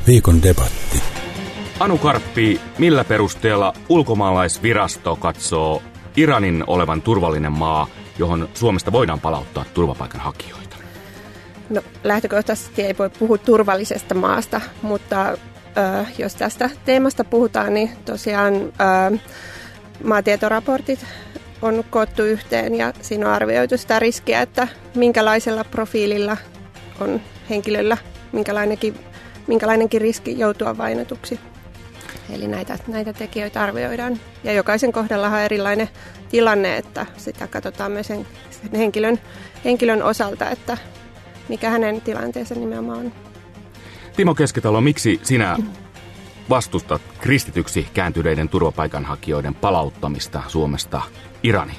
Viikon debatti. Anu Karppi, millä perusteella ulkomaalaisvirasto katsoo Iranin olevan turvallinen maa, johon Suomesta voidaan palauttaa turvapaikanhakijoita? No, lähtökohtaisesti ei voi puhua turvallisesta maasta, mutta jos tästä teemasta puhutaan, niin tosiaan maatietoraportit on koottu yhteen ja siinä on arvioitu sitä riskiä, että minkälaisella profiililla on henkilöllä minkälainenkin riski joutua vainotuksi. Eli näitä tekijöitä arvioidaan. Ja jokaisen kohdallahan on erilainen tilanne, että sitä katsotaan myös sen henkilön osalta, että mikä hänen tilanteensa nimenomaan on. Timo Keskitalo, miksi sinä vastustat kristityksi kääntyneiden turvapaikanhakijoiden palauttamista Suomesta Iraniin?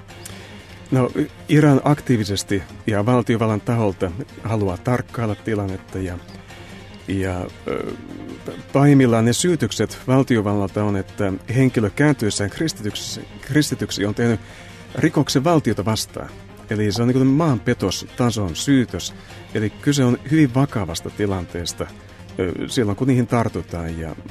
No, Iran aktiivisesti ja valtiovallan taholta haluaa tarkkailla tilannetta ja pahimmillaan ne syytökset valtiovallalta on, että henkilö kääntyessään kristityksi on tehnyt rikoksen valtiota vastaan. Eli se on niin kuin maanpetostason syytös. Eli kyse on hyvin vakavasta tilanteesta silloin, kun niihin tartutaan. Ja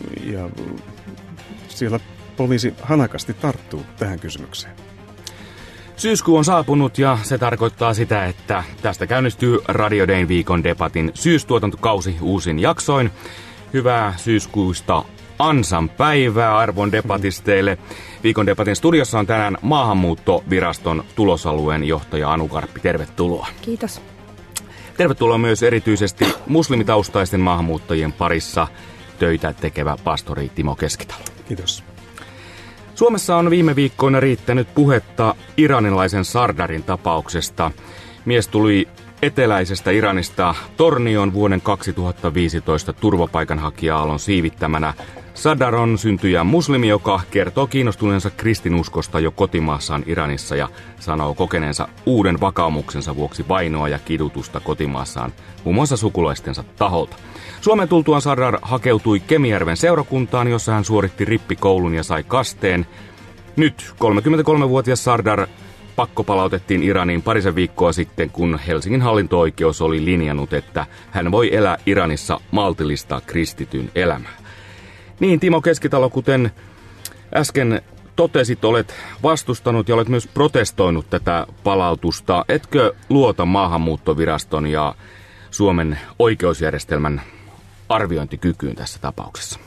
siellä poliisi hanakasti tarttuu tähän kysymykseen. Syyskuu on saapunut ja se tarkoittaa sitä, että tästä käynnistyy Radio Dayn viikon debatin syystuotantokausi uusin jaksoin. Hyvää syyskuusta ansan päivää arvon debatisteille. Viikon debatin studiossa on tänään Maahanmuuttoviraston tulosalueen johtaja Anu Karppi. Tervetuloa. Kiitos. Tervetuloa myös erityisesti muslimitaustaisten maahanmuuttajien parissa töitä tekevä pastori Timo Keskitalo. Kiitos. Suomessa on viime viikkoina riittänyt puhetta iranilaisen Sardarin tapauksesta. Mies tuli eteläisestä Iranista Tornioon vuoden 2015 turvapaikanhakija-aallon siivittämänä. Sardar on syntyjä muslimi, joka kertoo kiinnostuneensa kristinuskosta jo kotimaassaan Iranissa ja sanoo kokeneensa uuden vakaumuksensa vuoksi vainoa ja kidutusta kotimaassaan, muun muassa sukulaistensa taholta. Suomen tultuaan Sardar hakeutui Kemijärven seurakuntaan, jossa hän suoritti rippikoulun ja sai kasteen. Nyt 33-vuotias Sardar pakkopalautettiin Iraniin parisen viikkoa sitten, kun Helsingin hallinto-oikeus oli linjannut, että hän voi elää Iranissa maltillista kristityn elämää. Niin, Timo Keskitalo, kuten äsken totesit, olet vastustanut ja olet myös protestoinut tätä palautusta. Etkö luota Maahanmuuttoviraston ja Suomen oikeusjärjestelmän arviointikykyyn tässä tapauksessa?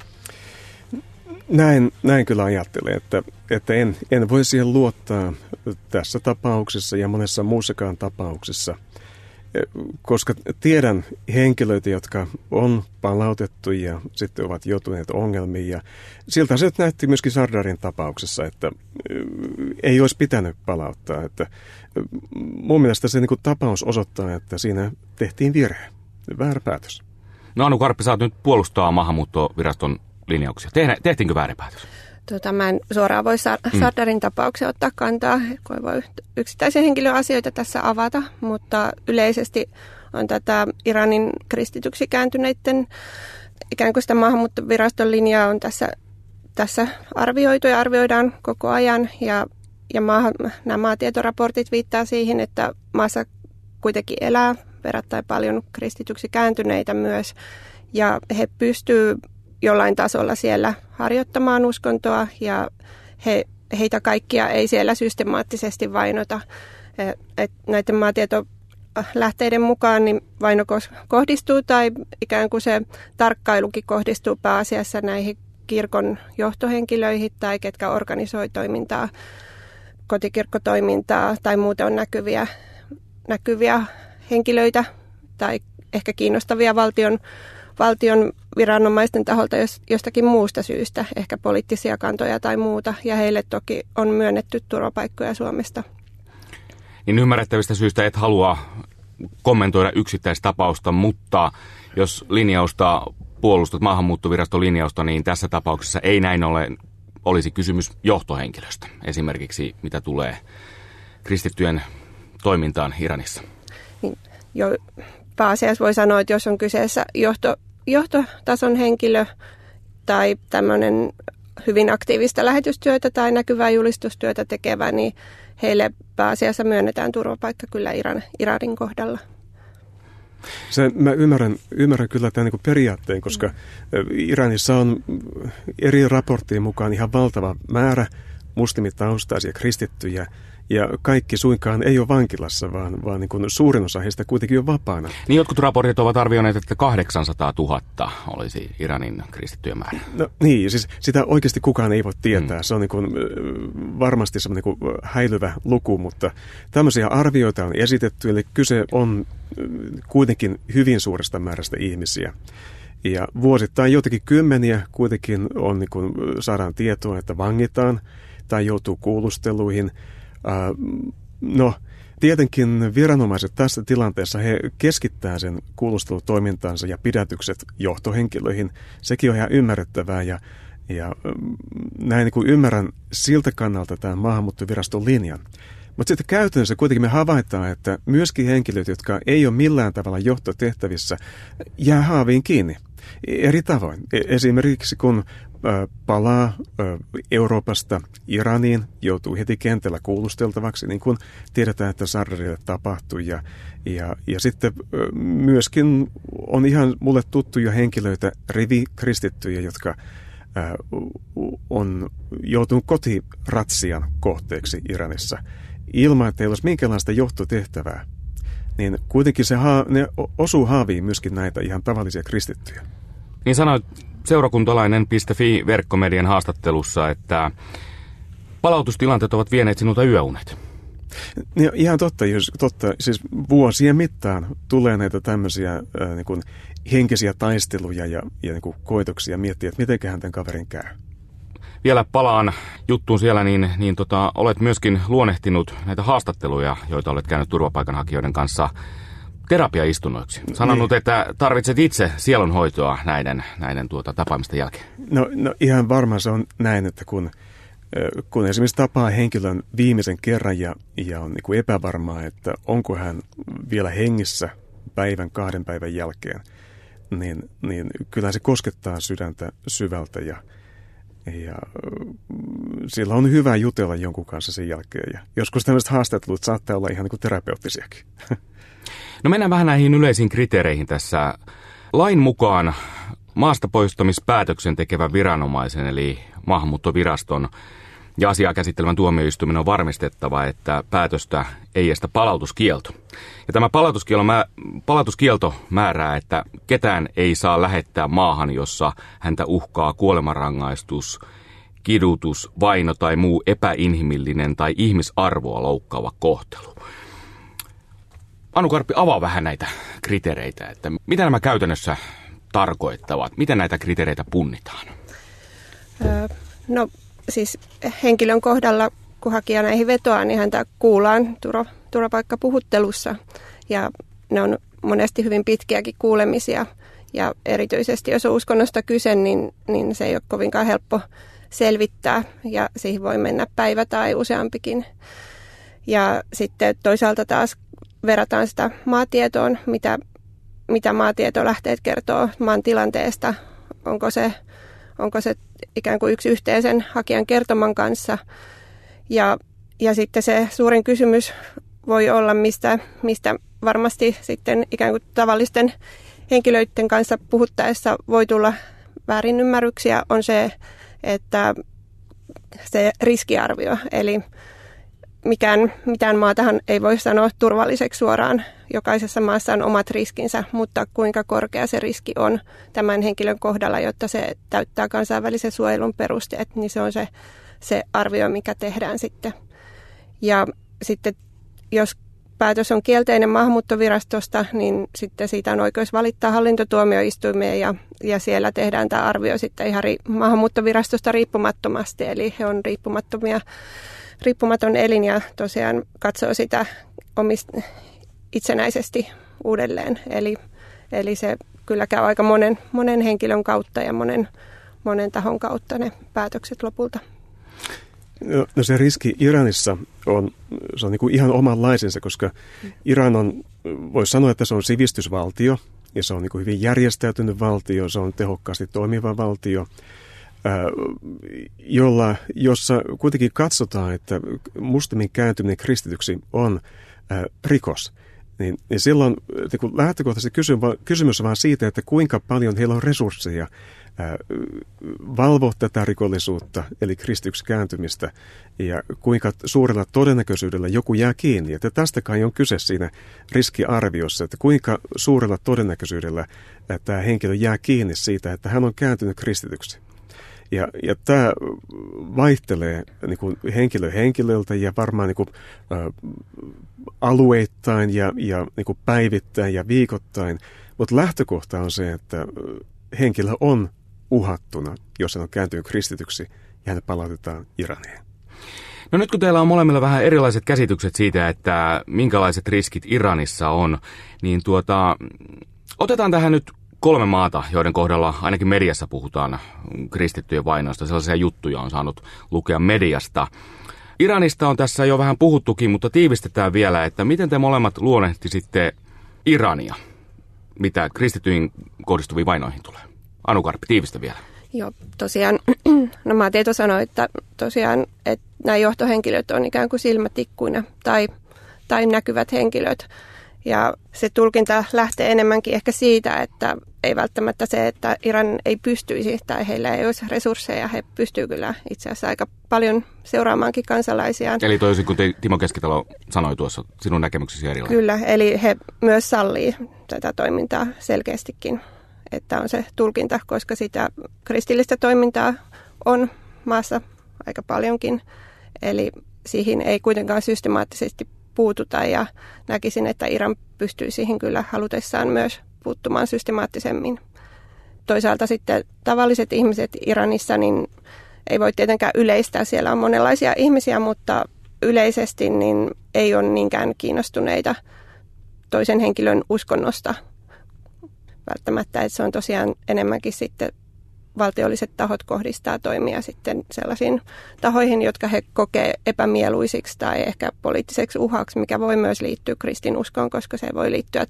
Näin kyllä ajattelen, että en voi siihen luottaa tässä tapauksessa ja monessa muussakaan tapauksessa, koska tiedän henkilöitä, jotka on palautettu ja sitten ovat joutuneet ongelmiin. Ja siltä se näytti myöskin Sardarin tapauksessa, että ei olisi pitänyt palauttaa. Että mun mielestä se niin kuin tapaus osoittaa, että siinä tehtiin virhe, väärä päätös. No Anu Karppi, saat nyt puolustaa Maahanmuuttoviraston linjauksia. Tehtiinkö väärä päätös? Mä en suoraan voi Sardarin tapauksia ottaa kantaa, kun ei voi yksittäisen henkilön asioita tässä avata, mutta yleisesti on tätä Iranin kristityksi kääntyneiden ikään kuin sitä Maahanmuuttoviraston linjaa on tässä arvioitu ja arvioidaan koko ajan ja nämä maatietoraportit viittaa siihen, että maassa kuitenkin elää verrattain paljon kristityksi kääntyneitä myös ja he pystyvät jollain tasolla siellä harjoittamaan uskontoa ja heitä kaikkia ei siellä systemaattisesti vainota. Näiden maatietolähteiden mukaan niin vaino kohdistuu tai ikään kuin se tarkkailukin kohdistuu pääasiassa näihin kirkon johtohenkilöihin tai ketkä organisoi toimintaa, kotikirkkotoimintaa tai muuten on näkyviä henkilöitä tai ehkä kiinnostavia valtion viranomaisten taholta jostakin muusta syystä, ehkä poliittisia kantoja tai muuta, ja heille toki on myönnetty turvapaikkoja Suomesta. Niin ymmärrettävistä syistä et halua kommentoida yksittäistapausta, mutta jos puolustat Maahanmuuttoviraston linjausta, niin tässä tapauksessa ei näin olisi kysymys johtohenkilöstä, esimerkiksi mitä tulee kristittyjen toimintaan Iranissa. Niin, pääasiassa voi sanoa, että jos on kyseessä johtotason henkilö tai tämmöinen hyvin aktiivista lähetystyötä tai näkyvää julistustyötä tekevä, niin heille pääasiassa myönnetään turvapaikka kyllä Iranin kohdalla. Mä ymmärrän kyllä tämän niin periaatteen, koska Iranissa on eri raporttien mukaan ihan valtava määrä muslimitaustaisia kristittyjä, ja kaikki suinkaan ei ole vankilassa, vaan niin kuin suurin osa heistä kuitenkin on vapaana. Niin jotkut raportit ovat arvioineet, että 800 000 olisi Iranin kristittyjen määrä. No niin, siis sitä oikeasti kukaan ei voi tietää. Se on niin kuin, varmasti semmoinen niin kuin häilyvä luku, mutta tämmöisiä arvioita on esitetty, eli kyse on kuitenkin hyvin suuresta määrästä ihmisiä. Ja vuosittain jotenkin kymmeniä kuitenkin on, niin kuin saadaan tietoa, että vangitaan tai joutuu kuulusteluihin. No, tietenkin viranomaiset tässä tilanteessa, he keskittää sen kuulustelutoimintansa ja pidätykset johtohenkilöihin. Sekin on ihan ymmärrettävää ja näin niin kuin ymmärrän siltä kannalta tämän maahanmuuttoviraston linjan. Mutta sitten käytännössä kuitenkin me havaitaan, että myöskin henkilöt, jotka ei ole millään tavalla johtotehtävissä, jää haaviin kiinni eri tavoin. Esimerkiksi kun palaa Euroopasta Iraniin, joutuu heti kentällä kuulusteltavaksi, niin kuin tiedetään, että Sardarille tapahtui. Ja sitten myöskin on ihan mulle tuttuja henkilöitä, rivikristittyjä, jotka on joutunut kotiratsian kohteeksi Iranissa ilman, että ei olisi minkäänlaista johtotehtävää. Niin kuitenkin ne osuu haaviin myöskin näitä ihan tavallisia kristittyjä. Niin sanoit seurakuntalainen.fi-verkkomedian haastattelussa, että palautustilanteet ovat vieneet sinulta yöunet. Ja ihan totta. Siis vuosien mittaan tulee näitä tämmöisiä niin kuin henkisiä taisteluja ja niin kuin koitoksia miettiä, että mitenköhän tämän kaverin käy. Vielä palaan juttuun siellä, niin olet myöskin luonnehtinut näitä haastatteluja, joita olet käynyt turvapaikanhakijoiden kanssa terapiaistunnoiksi. Sanonut, niin, että tarvitset itse sielunhoitoa näiden tapaamisten jälkeen. No ihan varmaan se on näin, että kun esimerkiksi tapaa henkilön viimeisen kerran ja on niin kuin epävarmaa, että onko hän vielä hengissä kahden päivän jälkeen, niin kyllä se koskettaa sydäntä syvältä ja sillä on hyvä jutella jonkun kanssa sen jälkeen. Ja joskus tämmöiset haastattelut saattaa olla ihan niin kuin terapeuttisiakin. No mennään vähän näihin yleisiin kriteereihin tässä. Lain mukaan maasta poistamispäätöksen tekevän viranomaisen eli maahanmuuttoviraston ja asiaa käsittelevän tuomioistuimen on varmistettava, että päätöstä ei estä palautuskielto. Ja tämä palautuskielto määrää, että ketään ei saa lähettää maahan, jossa häntä uhkaa kuolemanrangaistus, kidutus, vaino tai muu epäinhimillinen tai ihmisarvoa loukkaava kohtelu. Anu Karppi, avaa vähän näitä kriteereitä, että mitä nämä käytännössä tarkoittavat, miten näitä kriteereitä punnitaan? No siis henkilön kohdalla, kun hakija näihin vetoaa, niin häntä kuullaan turvapaikkapuhuttelussa ja ne on monesti hyvin pitkiäkin kuulemisia ja erityisesti jos on uskonnosta kyse, niin se ei ole kovinkaan helppo selvittää ja siihen voi mennä päivä tai useampikin. Ja sitten toisaalta taas verrataan sitä maatietoon, mitä maatietolähteet kertoo maan tilanteesta, onko se ikään kuin yksi yhteen sen hakijan kertoman kanssa. Ja sitten se suurin kysymys voi olla, mistä varmasti sitten ikään kuin tavallisten henkilöiden kanssa puhuttaessa voi tulla väärinymmärryksiä, on se, että se riskiarvio, eli mitään maatahan ei voi sanoa turvalliseksi suoraan. Jokaisessa maassa on omat riskinsä, mutta kuinka korkea se riski on tämän henkilön kohdalla, jotta se täyttää kansainvälisen suojelun perusteet, niin se on se arvio, mikä tehdään sitten. Ja sitten jos päätös on kielteinen maahanmuuttovirastosta, niin sitten siitä on oikeus valittaa hallintotuomioistuimeen ja siellä tehdään tämä arvio sitten ihan maahanmuuttovirastosta riippumattomasti, eli he on riippumaton elin ja tosiaan katsoo sitä itsenäisesti uudelleen. Eli se kyllä käy aika monen henkilön kautta ja monen tahon kautta ne päätökset lopulta. No se riski Iranissa on niin kuin ihan omanlaisensa, koska Iran on, voisi sanoa, että se on sivistysvaltio ja se on niin kuin hyvin järjestäytynyt valtio, se on tehokkaasti toimiva valtio, jossa kuitenkin katsotaan, että muslimin kääntyminen kristityksi on rikos. niin silloin niin lähtökohtaisesti kysymys on vaan siitä, että kuinka paljon heillä on resursseja valvoa tätä rikollisuutta, eli kristityksen kääntymistä, ja kuinka suurella todennäköisyydellä joku jää kiinni. Että tästä kai on kyse siinä riskiarviossa, että kuinka suurella todennäköisyydellä tämä henkilö jää kiinni siitä, että hän on kääntynyt kristityksi. Ja tämä vaihtelee niin kuin henkilöltä ja varmaan niin kuin, alueittain ja niin kuin päivittäin ja viikoittain, mutta lähtökohta on se, että henkilö on uhattuna, jos hän on kääntynyt kristityksi ja hänet palautetaan Iraniin. No nyt kun teillä on molemmilla vähän erilaiset käsitykset siitä, että minkälaiset riskit Iranissa on, niin otetaan tähän nyt 3 maata, joiden kohdalla ainakin mediassa puhutaan kristittyjen vainoista. Sellaisia juttuja on saanut lukea mediasta. Iranista on tässä jo vähän puhuttukin, mutta tiivistetään vielä, että miten te molemmat luonnehtisitte Irania, mitä kristittyihin kohdistuviin vainoihin tulee. Anu Karppi, tiivistä vielä. Joo, tosiaan, no Maatieto sanoi, että tosiaan, että nämä johtohenkilöt on ikään kuin silmätikkuina tai näkyvät henkilöt. Ja se tulkinta lähtee enemmänkin ehkä siitä, että ei välttämättä se, että Iran ei pystyisi tai heillä ei olisi resursseja. He pystyvät kyllä itse asiassa aika paljon seuraamaankin kansalaisiaan. Eli toisin kuin Timo Keskitalo sanoi tuossa, sinun näkemyksesi erilainen. Kyllä, eli he myös sallii tätä toimintaa selkeästikin, että on se tulkinta, koska sitä kristillistä toimintaa on maassa aika paljonkin. Eli siihen ei kuitenkaan systemaattisesti puututa ja näkisin, että Iran pystyy siihen kyllä halutessaan myös puuttumaan systemaattisemmin. Toisaalta sitten tavalliset ihmiset Iranissa, niin ei voi tietenkään yleistää. Siellä on monenlaisia ihmisiä, mutta yleisesti niin ei ole niinkään kiinnostuneita toisen henkilön uskonnosta välttämättä. Että se on tosiaan enemmänkin sitten valtiolliset tahot kohdistaa toimia sitten sellaisiin tahoihin, jotka he kokee epämieluisiksi tai ehkä poliittiseksi uhaksi, mikä voi myös liittyä kristinuskoon, koska se voi liittyä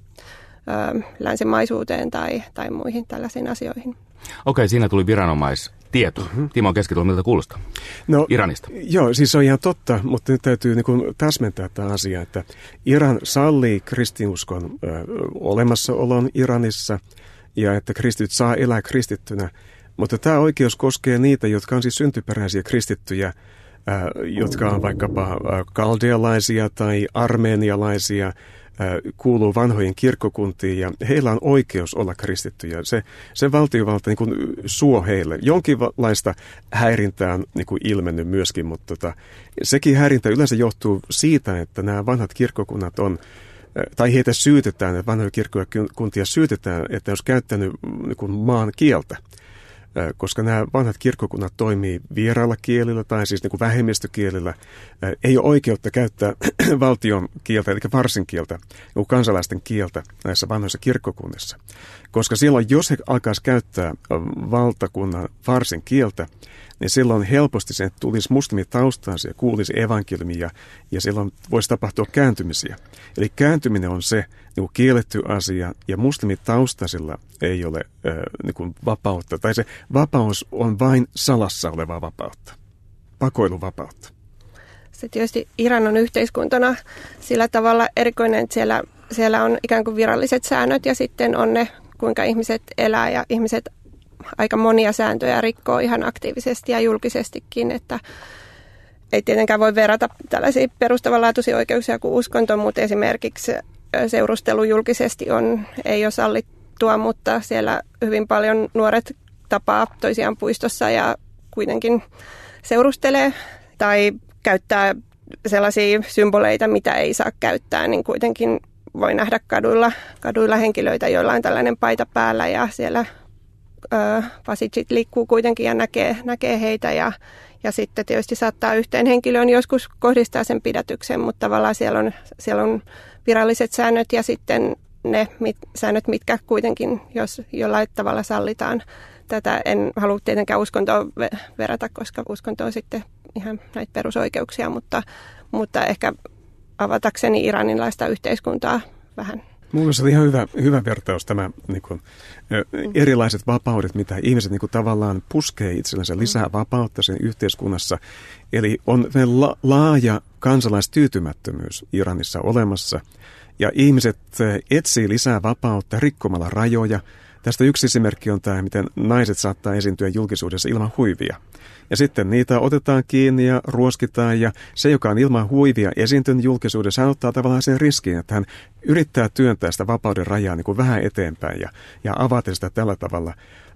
länsimaisuuteen tai muihin tällaisiin asioihin. Okei, siinä tuli viranomaistieto. Timo Keskitalo, miltä kuulostaa Iranista? Joo, siis on ihan totta, mutta nyt täytyy niin kuin täsmentää tämä asia, että Iran sallii kristinuskon olemassaolon Iranissa ja että kristityt saa elää kristittynä. Mutta tämä oikeus koskee niitä, jotka on siis syntyperäisiä kristittyjä, jotka on vaikkapa kaldealaisia tai armeenialaisia, kuuluu vanhojen kirkkokuntiin ja heillä on oikeus olla kristittyjä. Se valtiovalta niin kuin suo heille. Jonkinlaista häirintää on niin kuin ilmennyt myöskin, mutta sekin häirintä yleensä johtuu siitä, että nämä vanhat kirkkokunnat on, tai heitä syytetään, että vanhoja kirkkokuntia syytetään, että jos käyttänyt niin kuin maan kieltä. Koska nämä vanhat kirkkokunnat toimii vierailla kielillä tai siis niin kuin vähemmistökielillä, ei ole oikeutta käyttää valtion kieltä, eli varsin kieltä, niin kansalaisten kieltä näissä vanhoissa kirkkokunnissa. Koska silloin, jos he alkaisi käyttää valtakunnan varsin kieltä, niin silloin helposti sen tulisi muslimitaustaisia, kuulisi evankeliumia ja silloin voisi tapahtua kääntymisiä. Eli kääntyminen on se niin kielletty asia ja muslimitaustaisilla ei ole niin kuin vapautta. Tai se vapaus on vain salassa olevaa vapautta, pakoiluvapautta. Se tietysti Iran on yhteiskuntana sillä tavalla erikoinen, että siellä on ikään kuin viralliset säännöt ja sitten on ne, kuinka ihmiset elää ja ihmiset aika monia sääntöjä rikkoo ihan aktiivisesti ja julkisestikin, että ei tietenkään voi verrata tällaisia perustavanlaatuisia oikeuksia kuin uskonto, mutta esimerkiksi seurustelu julkisesti ei ole sallittua, mutta siellä hyvin paljon nuoret tapaa toisiaan puistossa ja kuitenkin seurustelee tai käyttää sellaisia symboleita, mitä ei saa käyttää, niin kuitenkin voi nähdä kaduilla henkilöitä, joilla on tällainen paita päällä ja siellä pasitsit liikkuu kuitenkin ja näkee heitä ja sitten tietysti saattaa yhteen henkilöön joskus kohdistaa sen pidätyksen, mutta tavallaan siellä on viralliset säännöt ja sitten ne säännöt, mitkä kuitenkin, jos jollain tavalla sallitaan tätä, en halua tietenkään uskontoa verrata, koska uskonto on sitten ihan näitä perusoikeuksia, mutta ehkä avatakseni iranilaista yhteiskuntaa vähän Mun mielestä oli ihan hyvä vertaus tämä niin kuin, erilaiset vapaudet, mitä ihmiset niin kuin, tavallaan puskee itsellensä lisää vapautta sen yhteiskunnassa. Eli on laaja kansalaistyytymättömyys Iranissa olemassa ja ihmiset etsii lisää vapautta rikkomalla rajoja. Tästä yksi esimerkki on tämä, miten naiset saattaa esiintyä julkisuudessa ilman huivia. Ja sitten niitä otetaan kiinni ja ruoskitaan ja se, joka on ilman huivia esiintynyt julkisuudessa, hän ottaa tavallaan sen riskin, että hän yrittää työntää sitä vapauden rajaa niin kuin vähän eteenpäin ja avata sitä tällä tavalla.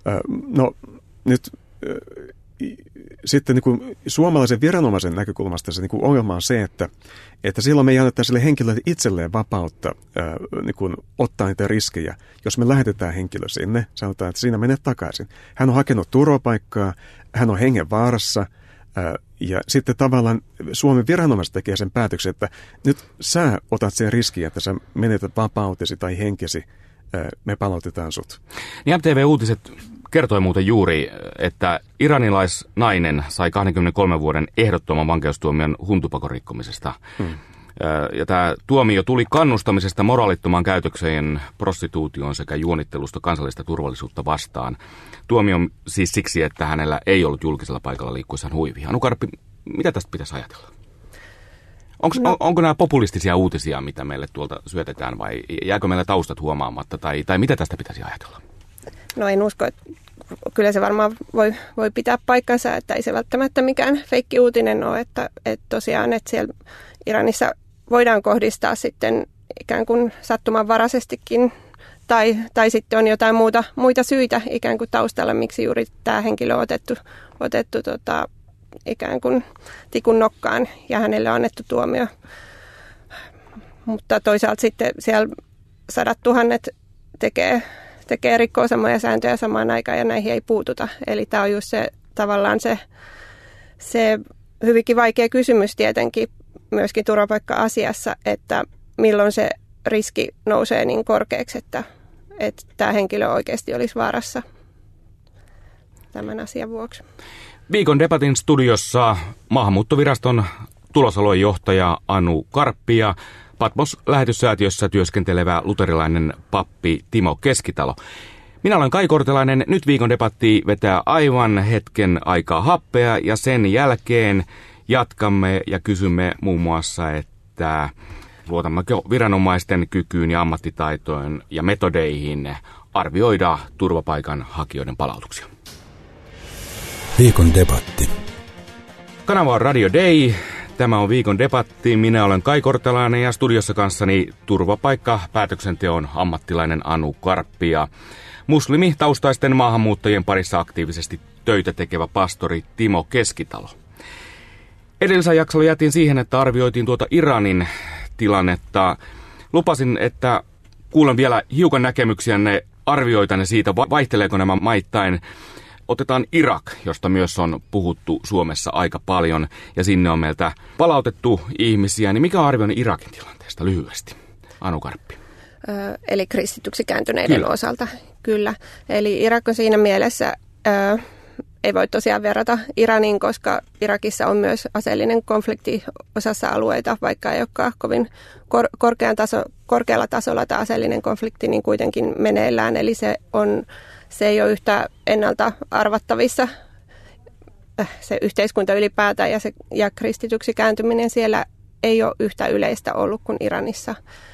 Sitten niin kuin suomalaisen viranomaisen näkökulmasta se niin kuin ongelma on se, että silloin me ei anneta sille henkilölle itselleen vapautta niin kuin ottaa niitä riskejä. Jos me lähetetään henkilö sinne, sanotaan, että siinä menee takaisin. Hän on hakenut turvapaikkaa, hän on hengenvaarassa ja sitten tavallaan Suomen viranomaiset tekee sen päätöksen, että nyt sä otat sen riskin, että sä menetät vapautesi tai henkesi, me palautetaan sut. Niin MTV-uutiset kertoi muuten juuri, että iranilaisnainen sai 23 vuoden ehdottoman vankeustuomion huntupakon rikkomisesta. Ja tämä tuomio tuli kannustamisesta moraalittomaan käytökseen, prostituutioon sekä juonittelusta kansallista turvallisuutta vastaan. Tuomio siis siksi, että hänellä ei ollut julkisella paikalla liikkuessaan huivia. Anu Karppi, mitä tästä pitäisi ajatella? Onko nämä populistisia uutisia, mitä meille tuolta syötetään, vai jääkö meillä taustat huomaamatta, tai mitä tästä pitäisi ajatella? No en usko, että kyllä se varmaan voi pitää paikkansa, että ei se välttämättä mikään feikki-uutinen ole, että tosiaan, että siellä Iranissa voidaan kohdistaa sitten ikään kuin sattumanvaraisestikin, tai sitten on jotain muita syitä ikään kuin taustalla, miksi juuri tämä henkilö on otettu ikään kuin tikun nokkaan ja hänelle on annettu tuomio. Mutta toisaalta sitten siellä 100 000 rikkoo samoja sääntöjä samaan aikaan ja näihin ei puututa. Eli tämä on just se tavallaan se hyvinkin vaikea kysymys tietenkin myöskin turvapaikka-asiassa, että milloin se riski nousee niin korkeaksi, että tämä henkilö oikeasti olisi vaarassa tämän asian vuoksi. Viikon debatin studiossa Maahanmuuttoviraston tulosalueen johtaja Anu Karppi ja Patmos-lähetyssäätiössä työskentelevä luterilainen pappi Timo Keskitalo. Minä olen Kai Kortelainen. Nyt viikon debatti vetää aivan hetken aikaa happea ja sen jälkeen jatkamme ja kysymme muun muassa, että luotammeko viranomaisten kykyyn ja ammattitaitoon ja metodeihin arvioida turvapaikan hakijoiden palautuksia. Viikon debatti. Kanava on Radio Day. Tämä on viikon debatti. Minä olen Kai Kortelainen ja studiossa kanssani turvapaikka-päätöksenteon ammattilainen Anu Karppi ja muslimitaustaisten maahanmuuttajien parissa aktiivisesti töitä tekevä pastori Timo Keskitalo. Edellisellä jaksolla jätin siihen, että arvioitiin tuota Iranin tilannetta. Lupasin, että kuulen vielä hiukan näkemyksiänne, arvioitanne siitä, vaihteleeko nämä maittain. Otetaan Irak, josta myös on puhuttu Suomessa aika paljon, ja sinne on meiltä palautettu ihmisiä. Niin mikä on arvioinut Irakin tilanteesta lyhyesti? Anu Karppi. Eli kristityksi kääntyneiden osalta, kyllä. Eli Irak on siinä mielessä, ei voi tosiaan verrata Iraniin, koska Irakissa on myös aseellinen konflikti osassa alueita, vaikka ei olekaan kovin korkealla tasolla tämä aseellinen konflikti, niin kuitenkin meneillään. Eli se ei ole yhtä ennalta arvattavissa se yhteiskunta ylipäätään ja kristityksi kääntyminen siellä ei ole yhtä yleistä ollut kuin Iranissa.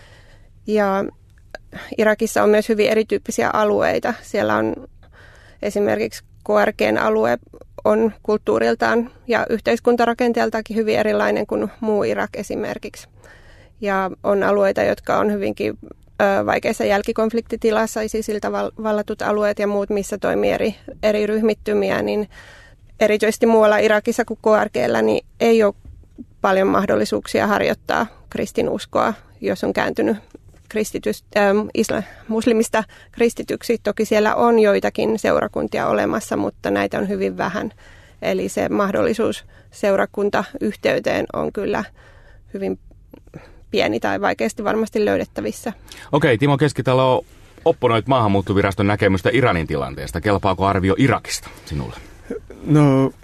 Ja Irakissa on myös hyvin erityyppisiä alueita. Siellä on esimerkiksi KRG:n alue on kulttuuriltaan ja yhteiskuntarakenteeltaankin hyvin erilainen kuin muu Irak esimerkiksi. Ja on alueita, jotka on hyvinkin vaikeassa jälkikonfliktitilassa, ISISiltä vallatut alueet ja muut, missä toimii eri ryhmittymiä, niin erityisesti muualla Irakissa kuin KRG:llä niin ei ole paljon mahdollisuuksia harjoittaa kristinuskoa, jos on kääntynyt muslimista kristityksi. Toki siellä on joitakin seurakuntia olemassa, mutta näitä on hyvin vähän. Eli se mahdollisuus seurakuntayhteyteen on kyllä hyvin pieni tai vaikeasti varmasti löydettävissä. Okei, Timo Keskitalo, opponoit Maahanmuuttoviraston näkemystä Iranin tilanteesta. Kelpaako arvio Irakista sinulle? No,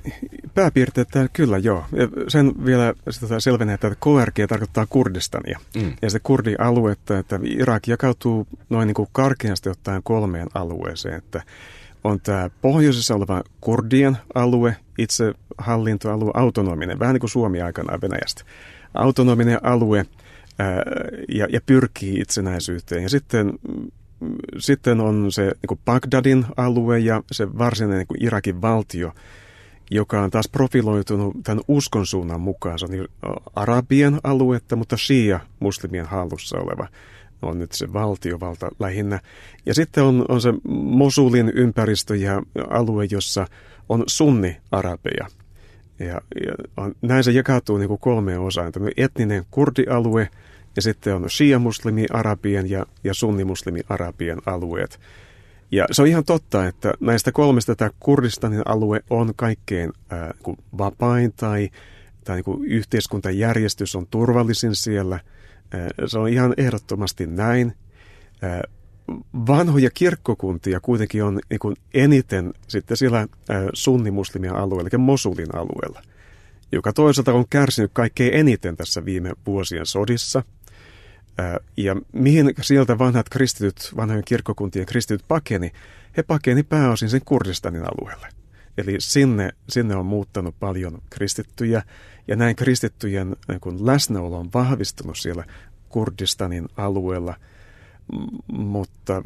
Pääpiirteitä kyllä joo. Sen vielä selvenee, että KRG tarkoittaa Kurdistania. Ja se kurdialuetta, että Irak jakautuu noin niin kuin karkeasti ottaen 3 alueeseen. Että on tämä pohjoisessa oleva kurdien alue, itsehallintoalue, autonominen, vähän niin kuin Suomi aikanaan Venäjästä. Autonominen alue ja pyrkii itsenäisyyteen. Ja sitten on se niin kuin Bagdadin alue ja se varsinainen niin kuin Irakin valtio, joka on taas profiloitunut tämän uskonsuunnan mukaan. Se on niin arabien aluetta, mutta shia-muslimien hallussa oleva on nyt se valtiovalta lähinnä. Ja sitten on se Mosulin ympäristö ja alue, jossa on sunni-arabeja. Ja näin se jakautuu niin kuin 3 osaan. Tämä etninen kurdialue ja sitten on shia-muslimi-arabien ja sunni-muslimi-arabien alueet. Ja se on ihan totta, että näistä 3 tämä Kurdistanin alue on kaikkein vapain tai niin kuin yhteiskuntajärjestys on turvallisin siellä. Se on ihan ehdottomasti näin. Vanhoja kirkkokuntia kuitenkin on niin kuin eniten sitten siellä sunnimuslimien alueella, eli Mosulin alueella, joka toisaalta on kärsinyt kaikkein eniten tässä viime vuosien sodissa. Ja mihin sieltä vanhojen kirkkokuntien kristityt pakeni? He pakeni pääosin sen Kurdistanin alueelle. Eli sinne on muuttanut paljon kristittyjä, ja näin kristittyjen niin läsnäolo on vahvistunut siellä Kurdistanin alueella. Mutta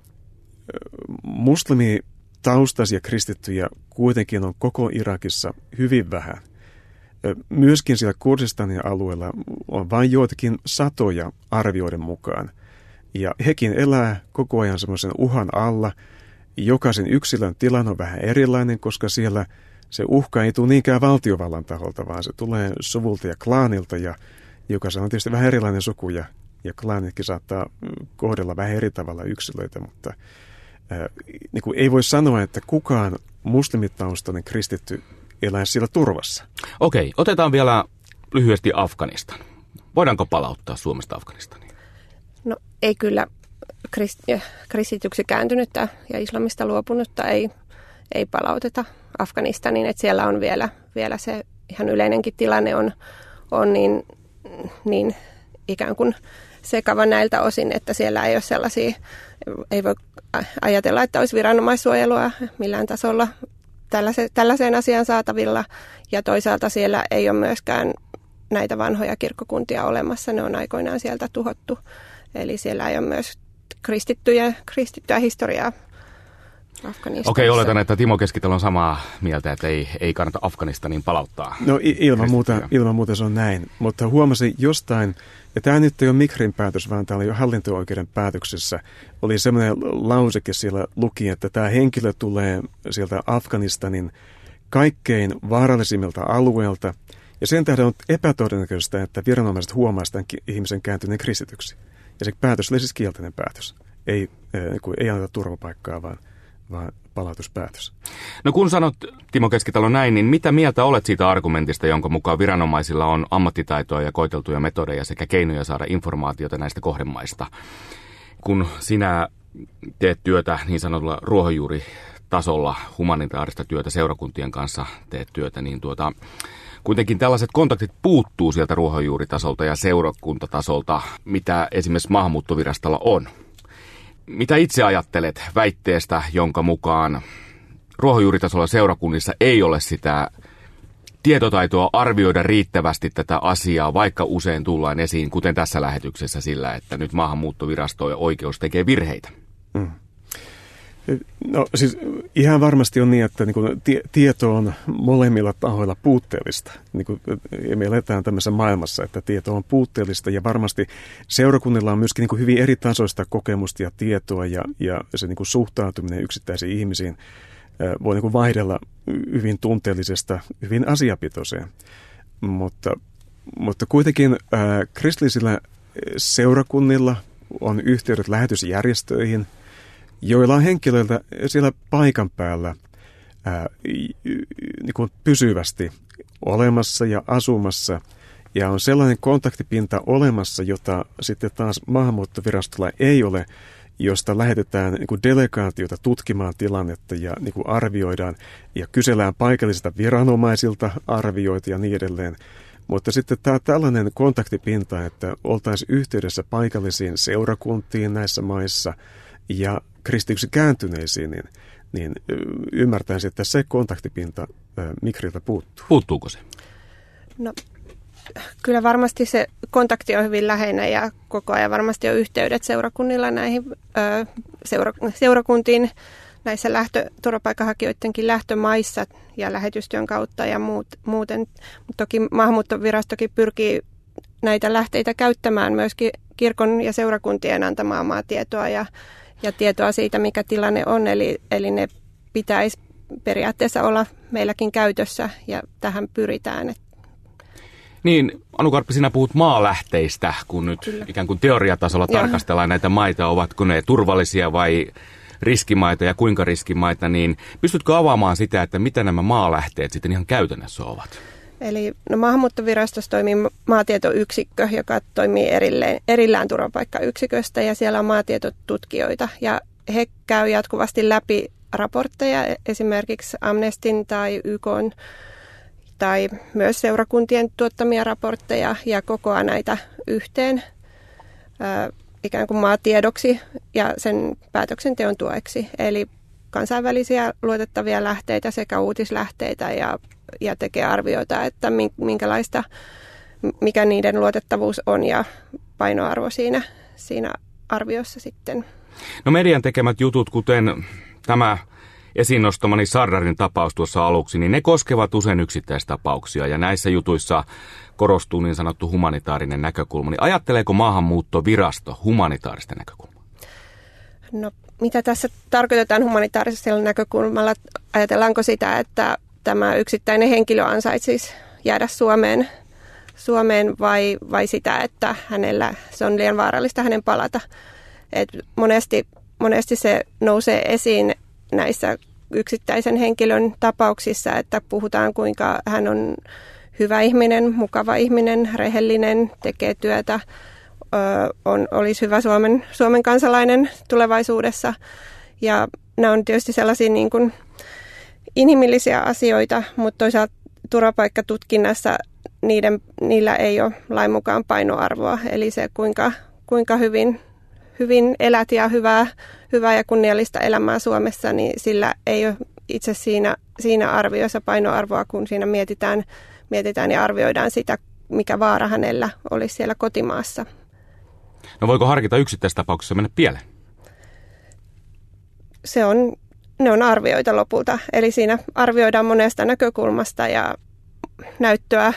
muslimitaustaisia kristittyjä kuitenkin on koko Irakissa hyvin vähän. Myöskin siellä Kurdistanin alueella on vain joitakin satoja arvioiden mukaan. Ja hekin elää koko ajan semmoisen uhan alla. Jokaisen yksilön tilanne on vähän erilainen, koska siellä se uhka ei tule niinkään valtiovallan taholta, vaan se tulee suvulta ja klaanilta. Ja jokaisen on tietysti vähän erilainen suku ja klaanitkin saattaa kohdella vähän eri tavalla yksilöitä, mutta niin kuin ei voi sanoa, että kukaan muslimitaustainen kristitty elää siellä turvassa. Okei, otetaan vielä lyhyesti Afganistan. Voidaanko palauttaa Suomesta Afganistaniin? No ei kyllä kristityksi kääntynyttä ja islamista luopunutta ei palauteta Afganistaniin. Että siellä on vielä se ihan yleinenkin tilanne on niin ikään kuin sekava näiltä osin, että siellä ei ole sellaisia, ei voi ajatella, että olisi viranomaissuojelua millään tasolla tällaiseen asiaan saatavilla, ja toisaalta siellä ei ole myöskään näitä vanhoja kirkkokuntia olemassa, ne on aikoinaan sieltä tuhottu, eli siellä ei ole myös kristittyä historiaa Afganistanissa. Okei, oletan, että Timo Keskitalo on samaa mieltä, että ei kannata Afganistaniin palauttaa. No ilman muuta se on näin, mutta huomasin jostain, ja tämä nyt ei ole Migrin päätös, vaan tämä oli jo hallinto-oikeuden päätöksessä, oli semmoinen lauseke siellä luki, että tämä henkilö tulee sieltä Afganistanin kaikkein vaarallisimmilta alueelta, ja sen tähden on epätodennäköistä, että viranomaiset huomaa tämän ihmisen kääntyneen kristityksi. Ja se päätös oli siis kielteinen päätös. Ei anneta turvapaikkaa, vaan palautuspäätös. No kun sanot, Timo Keskitalo, näin, niin mitä mieltä olet siitä argumentista, jonka mukaan viranomaisilla on ammattitaitoa ja koeteltuja metodeja sekä keinoja saada informaatiota näistä kohdemaista? Kun sinä teet työtä niin sanotulla ruohonjuuritasolla, humanitaarista työtä, seurakuntien kanssa teet työtä, niin kuitenkin tällaiset kontaktit puuttuu sieltä ruohonjuuritasolta ja seurakuntatasolta, mitä esimerkiksi maahanmuuttovirastolla on. Mitä itse ajattelet väitteestä, jonka mukaan ruohonjuuritasolla seurakunnissa ei ole sitä tietotaitoa arvioida riittävästi tätä asiaa, vaikka usein tullaan esiin, kuten tässä lähetyksessä, sillä, että nyt maahanmuuttovirasto ja oikeus tekee virheitä? No siis ihan varmasti on niin, että tieto on molemmilla tahoilla puutteellista. Me eletään tämmöisessä maailmassa, että tieto on puutteellista, ja varmasti seurakunnilla on myöskin hyvin eri tasoista kokemusta ja tietoa, ja se suhtautuminen yksittäisiin ihmisiin voi vaihdella hyvin tunteellisesta, hyvin asiapitoiseen. Mutta kuitenkin kristillisillä seurakunnilla on yhteydet lähetysjärjestöihin, joilla on henkilöiltä siellä paikan päällä pysyvästi olemassa ja asumassa, ja on sellainen kontaktipinta olemassa, jota sitten taas maahanmuuttovirastolla ei ole, josta lähetetään niin kuin delegaatiota tutkimaan tilannetta ja niin kuin arvioidaan ja kysellään paikallisilta viranomaisilta arvioita ja niin edelleen. Mutta sitten tämä tällainen kontaktipinta, että oltaisiin yhteydessä paikallisiin seurakuntiin näissä maissa ja kristityksi kääntyneisiin, niin ymmärtäisin, että se kontaktipinta Migriltä puuttuu. Puuttuuko se? No, kyllä varmasti se kontakti on hyvin läheinen ja koko ajan varmasti on yhteydet seurakunnilla näihin seurakuntiin näissä turvapaikanhakijoidenkin lähtömaissa ja lähetystyön kautta ja muuten. Mutta toki maahanmuuttovirastokin pyrkii näitä lähteitä käyttämään myöskin kirkon ja seurakuntien antamaa maatietoa ja tietoa siitä, mikä tilanne on. Eli ne pitäisi periaatteessa olla meilläkin käytössä ja tähän pyritään. Niin, Anu Karppi, sinä puhut maalähteistä, kun nyt Kyllä. ikään kuin teoriatasolla tarkastellaan näitä maita, ovatko ne turvallisia vai riskimaita ja kuinka riskimaita, niin pystytkö avaamaan sitä, että mitä nämä maalähteet sitten ihan käytännössä ovat? Eli maahanmuuttovirastossa toimii maatietoyksikkö, joka toimii erillään turvapaikkayksiköstä ja siellä on maatietotutkijoita ja he käy jatkuvasti läpi raportteja, esimerkiksi Amnestin tai YK:n tai myös seurakuntien tuottamia raportteja ja kokoaa näitä yhteen ikään kuin maatiedoksi ja sen päätöksenteon tueksi. Eli kansainvälisiä luotettavia lähteitä sekä uutislähteitä ja tekee arvioita, että mikä niiden luotettavuus on ja painoarvo siinä arviossa sitten. No median tekemät jutut, kuten tämä esiin nostamani Sardarin tapaus tuossa aluksi, niin ne koskevat usein yksittäistapauksia ja näissä jutuissa korostuu niin sanottu humanitaarinen näkökulma. Niin ajatteleeko maahanmuuttovirasto humanitaarista näkökulmaa? No mitä tässä tarkoitetaan humanitaarisella näkökulmalla? Ajatellaanko sitä, että tämä yksittäinen henkilö ansaitsisi jäädä Suomeen vai sitä, että se on liian vaarallista hänen palata? Et monesti se nousee esiin näissä yksittäisen henkilön tapauksissa, että puhutaan kuinka hän on hyvä ihminen, mukava ihminen, rehellinen, tekee työtä, olisi hyvä Suomen kansalainen tulevaisuudessa. Ja nämä on tietysti sellaisia niin kuin inhimillisiä asioita, mutta toisaalta turvapaikkatutkinnassa niillä ei ole lain mukaan painoarvoa. Eli se kuinka hyvin elät ja hyvää ja kunniallista elämää Suomessa, niin sillä ei ole itse siinä arvioissa painoarvoa, kun siinä mietitään ja arvioidaan sitä, mikä vaara hänellä olisi siellä kotimaassa. No voiko harkita yksittäistapauksessa mennä pieleen? Ne on arvioita lopulta. Eli siinä arvioidaan monesta näkökulmasta ja näyttöä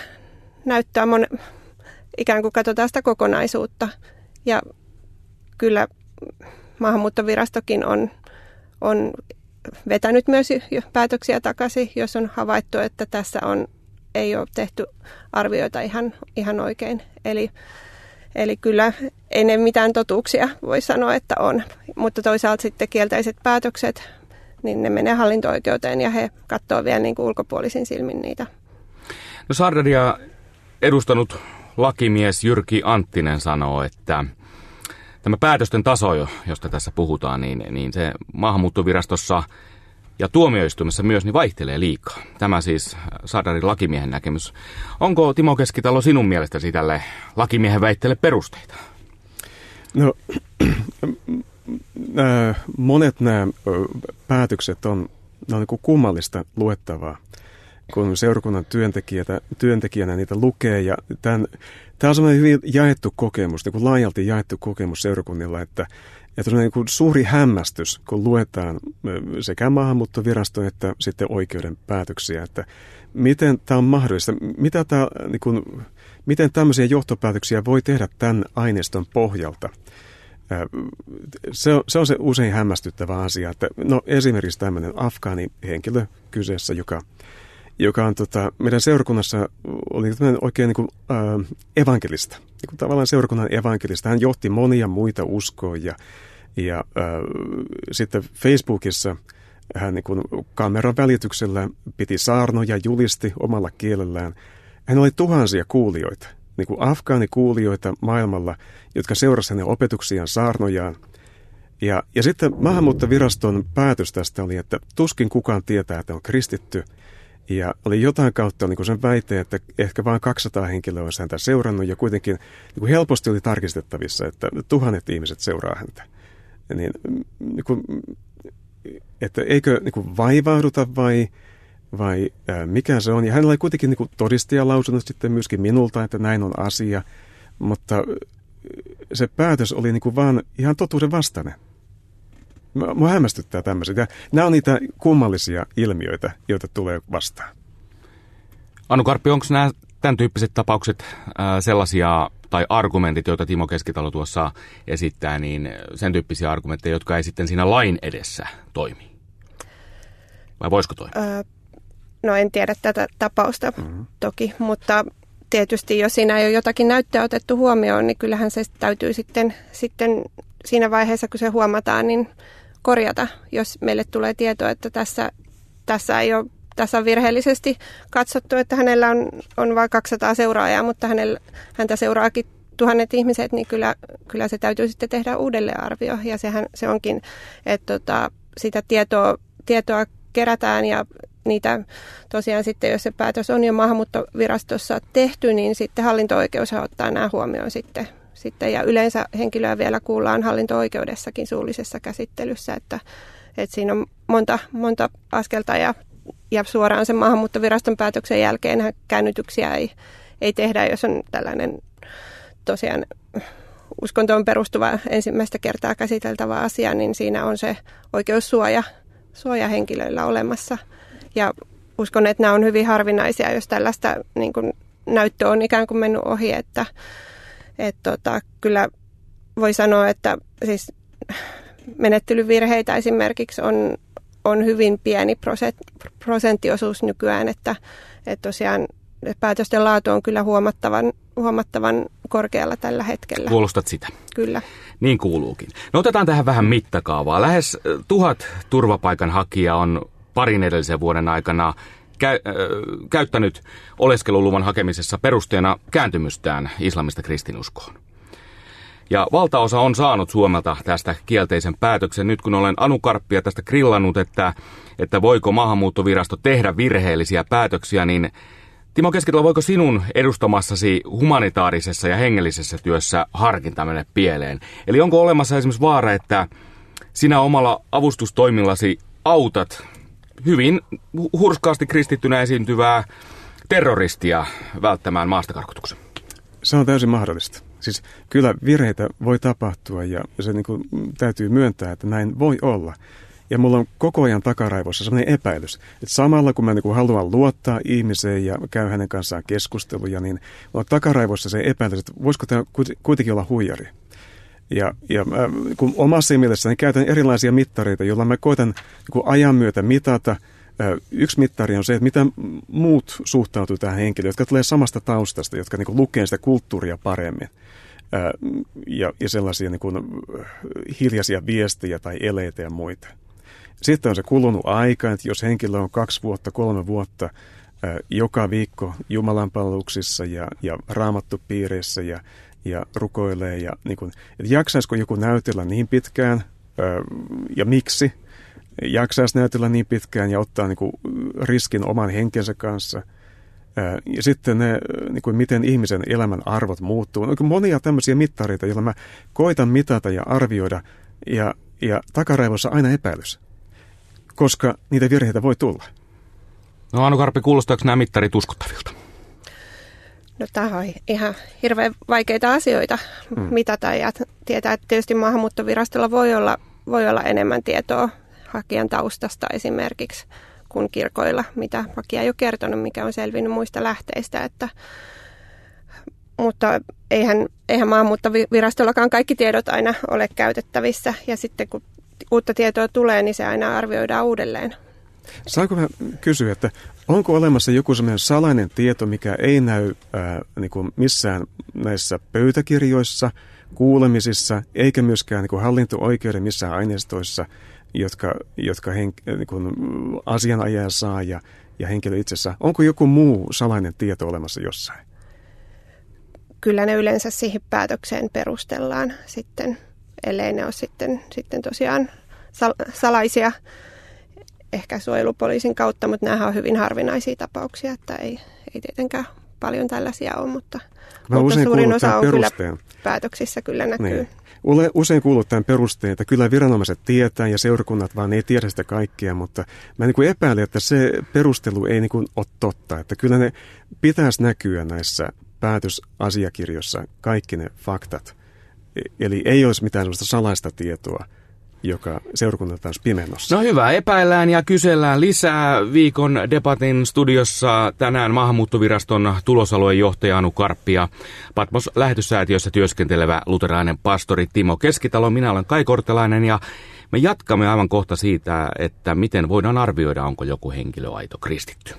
ikään kuin katsotaan sitä kokonaisuutta. Ja kyllä maahanmuuttovirastokin on vetänyt myös päätöksiä takaisin, jos on havaittu, että tässä ei ole tehty arvioita ihan oikein. Eli kyllä ei ne mitään totuuksia voi sanoa, että on. Mutta toisaalta sitten kielteiset päätökset, niin ne menee hallinto-oikeuteen ja he katsoo vielä niin kuin ulkopuolisin silmin niitä. No Sardaria edustanut lakimies Jyrki Anttinen sanoo, että tämä päätösten taso, josta tässä puhutaan, niin se maahanmuuttovirastossa ja tuomioistuimessa myös niin vaihtelee liikaa. Tämä siis Sardarin lakimiehen näkemys. Onko Timo Keskitalo sinun mielestäsi tälle lakimiehen väitteelle perusteita? No, monet nämä päätökset on niin kuin kummallista luettavaa, kun seurakunnan työntekijänä niitä lukee. Ja tämä on sellainen hyvin jaettu kokemus, niin kuin laajalti jaettu kokemus seurakunnilla, että on niin kuin suuri hämmästys, kun luetaan sekä maahanmuuttoviraston että sitten oikeuden päätöksiä, että miten tämä on mahdollista, miten tämmöisiä johtopäätöksiä voi tehdä tämän aineiston pohjalta. Se on se usein hämmästyttävä asia, että no esimerkiksi tämmöinen afgaanihenkilö kyseessä, joka on meidän seurakunnassa oli oikein niin kuin, evankelista, niin kuin tavallaan seurakunnan evankelista. Hän johti monia muita uskoja ja sitten Facebookissa hän niin kuin kameran välityksellä piti saarnoja, julisti omalla kielellään. Hän oli tuhansia kuulijoita, niin kuin afgaanikuulijoita maailmalla, jotka seurasivat hänen opetuksiaan, saarnojaan. Ja sitten maahanmuuttoviraston päätös tästä oli, että tuskin kukaan tietää, että on kristitty. Ja oli jotain kautta niin kuin sen väite, että ehkä vain 200 henkilöä olisi häntä seurannut ja kuitenkin niin kuin helposti oli tarkistettavissa, että 1000 ihmiset seuraa häntä. Niin kuin, että eikö niin kuin vaivauduta vai mikä se on. Ja hänellä oli kuitenkin niin kuin todistajalausunnot sitten myöskin minulta, että näin on asia, mutta se päätös oli niin kuin vaan ihan totuuden vastainen. Mua hämmästyttää tämmöiset. Nämä on niitä kummallisia ilmiöitä, joita tulee vastaan. Anu Karppi, onko nämä tämän tyyppiset tapaukset sellaisia, tai argumentit, joita Timo Keskitalo tuossa esittää, niin sen tyyppisiä argumentteja, jotka ei sitten siinä lain edessä toimi? Vai voisiko toimia? No en tiedä tätä tapausta toki, mutta tietysti jos siinä ei ole jotakin näyttöä otettu huomioon, niin kyllähän se täytyy sitten siinä vaiheessa, kun se huomataan, niin korjata, jos meille tulee tietoa, että tässä on virheellisesti katsottu, että hänellä on vain 200 seuraajaa, mutta häntä seuraakin 1000 ihmiset, niin kyllä se täytyy sitten tehdä uudelleenarvio. Ja se onkin, että sitä tietoa kerätään ja niitä tosiaan sitten, jos se päätös on jo maahanmuuttovirastossa tehty, niin sitten hallinto-oikeus ottaa nämä huomioon sitten. Ja yleensä henkilöä vielä kuullaan hallinto-oikeudessakin suullisessa käsittelyssä, että siinä on monta askelta ja suoraan sen maahanmuuttoviraston päätöksen jälkeen käännytyksiä ei tehdä, jos on tällainen tosiaan uskontoon perustuva ensimmäistä kertaa käsiteltävä asia, niin siinä on se oikeussuoja henkilöillä olemassa. Ja uskon, että nämä on hyvin harvinaisia, jos tällaista niin kuin näyttö on ikään kuin mennyt ohi, että kyllä voi sanoa, että siis menettelyvirheitä esimerkiksi on hyvin pieni prosenttiosuus nykyään, että tosiaan päätösten laatu on kyllä huomattavan korkealla tällä hetkellä. Puolustat sitä? Kyllä. Niin kuuluukin. No otetaan tähän vähän mittakaavaa. Lähes 1000 turvapaikanhakijaa on parin edellisen vuoden aikana käyttänyt oleskeluluvan hakemisessa perusteena kääntymystään islamista kristinuskoon. Ja valtaosa on saanut Suomelta tästä kielteisen päätöksen. Nyt kun olen Anu Karppia tästä grillannut, että voiko maahanmuuttovirasto tehdä virheellisiä päätöksiä, niin Timo Keskitalo, voiko sinun edustamassasi humanitaarisessa ja hengellisessä työssä harkinta mene pieleen? Eli onko olemassa esimerkiksi vaara, että sinä omalla avustustoimillasi autat hyvin hurskaasti kristittynä esiintyvää terroristia välttämään maastakarkotuksen? Se on täysin mahdollista. Siis kyllä virheitä voi tapahtua ja se niin kuin täytyy myöntää, että näin voi olla. Ja mulla on koko ajan takaraivossa sellainen epäilys, että samalla kun mä niin kuin haluan luottaa ihmiseen ja käy hänen kanssaan keskusteluja, niin mulla on takaraivossa se epäilys, että voisiko tämä kuitenkin olla huijari. Ja kun omassa mielessäni käytän erilaisia mittareita, joilla mä koitan niin ajan myötä mitata. Yksi mittari on se, että miten muut suhtautuu tähän henkilöön, jotka tulee samasta taustasta, jotka niin kuin lukee sitä kulttuuria paremmin. Ja sellaisia niin kuin hiljaisia viestejä tai eleitä ja muita. Sitten on se kulunut aika, että jos henkilö on 2 vuotta, 3 vuotta joka viikko jumalanpalveluksissa ja raamattupiireissä ja rukoilee, ja niin kuin, että jaksaisiko joku näytellä niin pitkään ja miksi, jaksaisi näytellä niin pitkään ja ottaa niin kuin riskin oman henkensä kanssa. Ja sitten niin kuin miten ihmisen elämän arvot muuttuu. On monia tämmöisiä mittareita, joilla mä koitan mitata ja arvioida ja takaraivossa aina epäilys, koska niitä virheitä voi tulla. No Anu Karppi, kuulostaako nämä mittarit uskottavilta? No tämä on ihan hirveän vaikeita asioita mitata ja tietää, että tietysti maahanmuuttovirastolla voi olla enemmän tietoa hakijan taustasta esimerkiksi kuin kirkoilla, mitä hakija ei ole kertonut, mikä on selvinnyt muista lähteistä. Mutta eihän maahanmuuttovirastollakaan kaikki tiedot aina ole käytettävissä ja sitten kun uutta tietoa tulee, niin se aina arvioidaan uudelleen. Saanko mä kysyä, että onko olemassa joku sellainen salainen tieto, mikä ei näy niin kuin missään näissä pöytäkirjoissa, kuulemisissa, eikä myöskään niin kuin hallinto-oikeuden missään aineistoissa, jotka niin kuin asianajaja saa ja henkilö itse saa? Onko joku muu salainen tieto olemassa jossain? Kyllä ne yleensä siihen päätökseen perustellaan sitten ellei ne ole sitten tosiaan salaisia ehkä suojelupoliisin kautta, mutta nämä on hyvin harvinaisia tapauksia, että ei tietenkään paljon tällaisia ole, mutta suurin osa on kyllä päätöksissä kyllä näkyy. Niin. Usein kuulut tämän perusteen, että kyllä viranomaiset tietää ja seurakunnat vaan ei tiedä sitä kaikkea, mutta mä epäilen, että se perustelu ei ole totta, että kyllä ne pitäisi näkyä näissä päätösasiakirjoissa kaikki ne faktat. Eli ei olisi mitään sellaista salaista tietoa, joka seurakunnalta olisi pimennossa. No hyvä, epäillään ja kysellään lisää. Viikon debatin studiossa tänään Maahanmuuttoviraston tulosalueen johtaja Anu Karppi ja Patmos-lähetyssäätiössä työskentelevä luterilainen pastori Timo Keskitalo. Minä olen Kai Kortelainen ja me jatkamme aivan kohta siitä, että miten voidaan arvioida, onko joku henkilö aito kristitty.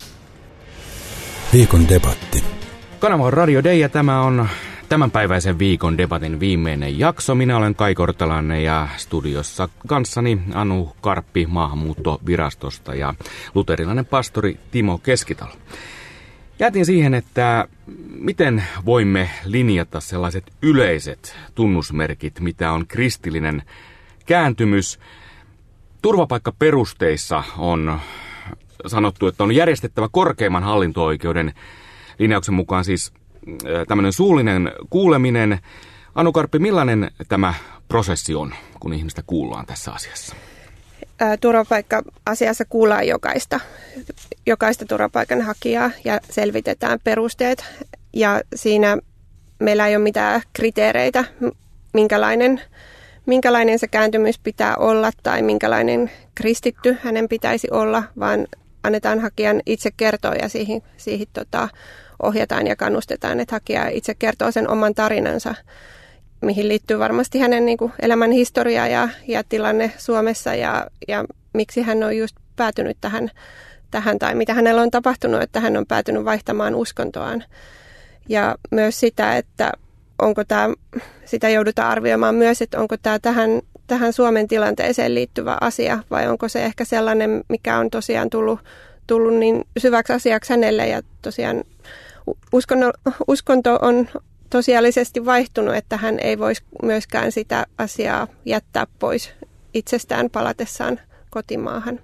Viikon debatti. Kanava on Radio Day ja tämä on tämänpäiväisen viikon debatin viimeinen jakso. Minä olen Kai Kortelainen ja studiossa kanssani Anu Karppi Maahanmuuttovirastosta ja luterilainen pastori Timo Keskitalo. Jätin siihen, että miten voimme linjata sellaiset yleiset tunnusmerkit, mitä on kristillinen kääntymys. Turvapaikkaperusteissa on sanottu, että on järjestettävä korkeimman hallinto-oikeuden linjauksen mukaan siis tämmöinen suullinen kuuleminen. Anu Karppi, millainen tämä prosessi on, kun ihmistä kuullaan tässä asiassa? Turvapaikka-asiassa kuullaan jokaista turvapaikanhakijaa ja selvitetään perusteet. Ja siinä meillä ei ole mitään kriteereitä, minkälainen se kääntymys pitää olla tai minkälainen kristitty hänen pitäisi olla, vaan annetaan hakijan itse kertoa ja siihen ohjataan ja kannustetaan, että hakija itse kertoo sen oman tarinansa, mihin liittyy varmasti hänen elämän historia ja tilanne Suomessa ja miksi hän on just päätynyt tähän tai mitä hänellä on tapahtunut, että hän on päätynyt vaihtamaan uskontoaan. Ja myös sitä, että sitä joudutaan arvioimaan myös, että onko tämä tähän Suomen tilanteeseen liittyvä asia vai onko se ehkä sellainen, mikä on tosiaan tullut niin syväksi asiaksi hänelle ja tosiaan uskonto on tosiaalisesti vaihtunut, että hän ei voisi myöskään sitä asiaa jättää pois itsestään palatessaan kotimaahan.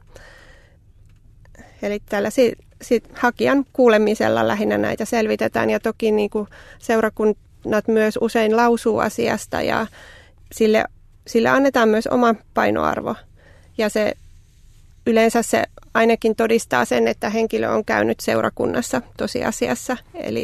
Eli tällä hakijan kuulemisella lähinnä näitä selvitetään ja toki seurakunnat myös usein lausuu asiasta ja sille annetaan myös oma painoarvo ja yleensä se ainakin todistaa sen, että henkilö on käynyt seurakunnassa tosiasiassa. Eli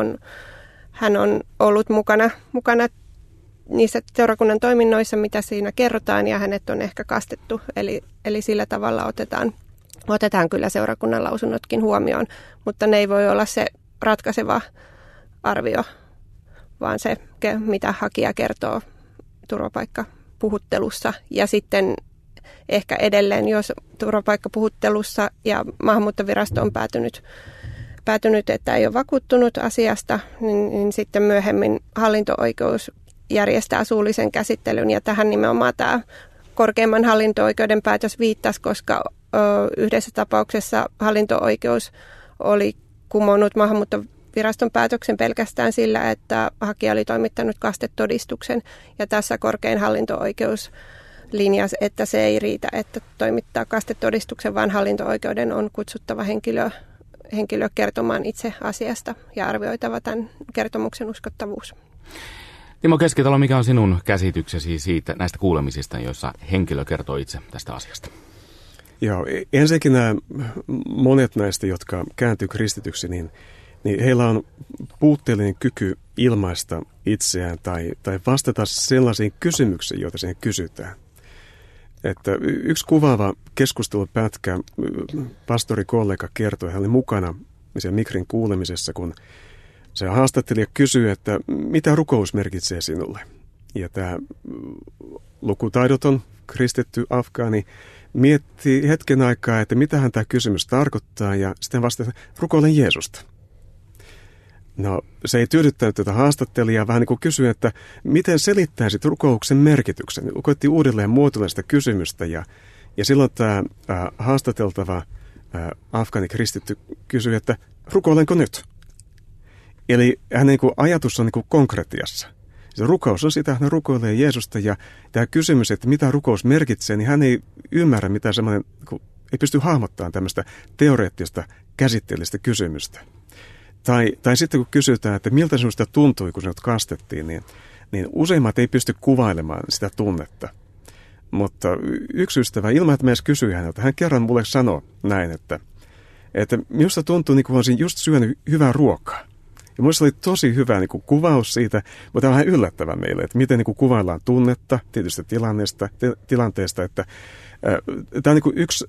hän on ollut mukana niissä seurakunnan toiminnoissa, mitä siinä kerrotaan, ja hänet on ehkä kastettu. Eli sillä tavalla otetaan kyllä seurakunnan lausunnotkin huomioon, mutta ne ei voi olla se ratkaiseva arvio, vaan se, mitä hakija kertoo turvapaikkapuhuttelussa. Ja sitten ehkä edelleen, jos turvapaikkapuhuttelussa ja Maahanmuuttovirasto on päätynyt, että ei ole vakuuttunut asiasta, niin sitten myöhemmin hallinto-oikeus järjestää suullisen käsittelyn. Ja tähän nimenomaan tämä korkeimman hallinto-oikeuden päätös viittasi, koska yhdessä tapauksessa hallinto-oikeus oli kumonnut Maahanmuuttoviraston päätöksen pelkästään sillä, että hakija oli toimittanut kastetodistuksen. Ja tässä korkein hallinto-oikeus linjasi, että se ei riitä, että toimittaa kastetodistuksen, vaan hallinto-oikeuden on kutsuttava henkilö kertomaan itse asiasta ja arvioitava tämän kertomuksen uskottavuus. Timo Keskitalo, mikä on sinun käsityksesi näistä kuulemisista, joissa henkilö kertoo itse tästä asiasta? Joo, ensinnäkin nämä monet näistä, jotka kääntyy kristityksi, niin heillä on puutteellinen kyky ilmaista itseään tai vastata sellaisiin kysymyksiin, joita siihen kysytään. Että yksi kuvaava keskustelupätkä, pastorikollega kertoi, hän oli mukana Mikrin kuulemisessa, kun se haastattelija kysyi, että mitä rukous merkitsee sinulle. Ja tämä lukutaidoton kristitty afgaani mietti hetken aikaa, että mitähän tämä kysymys tarkoittaa, ja sitten vastasi, että rukoilen Jeesusta. No, se ei tyydyttänyt tätä haastattelijaa, vähän niin kuin kysyi, että miten selittäisit rukouksen merkityksen. Koitti uudelleen muotoilla sitä kysymystä, ja silloin tämä haastateltava afgaani kristitty kysyi, että rukoilenko nyt? Eli hänen ajatus on konkretiassa. Se rukous on sitä, hän rukoilee Jeesusta ja tämä kysymys, että mitä rukous merkitsee, niin hän ei ymmärrä mitään semmoinen, ei pysty hahmottamaan tämmöistä teoreettista käsitteellistä kysymystä. Tai sitten kun kysytään, että miltä sinusta tuntui, kun sinut kastettiin, niin useimmat ei pysty kuvailemaan sitä tunnetta. Mutta yksi ystävä, ilman että mä edes kysyin häneltä, hän kerran mulle sanoi näin, että minusta tuntui niin kuin olisin just syönyt hyvää ruokaa. Ja minusta oli tosi hyvä niin kuin kuvaus siitä, mutta tämä on vähän yllättävä meille, että miten niin kuin kuvaillaan tunnetta tietystä tilanteesta. Että, tämä on niin kuin yksi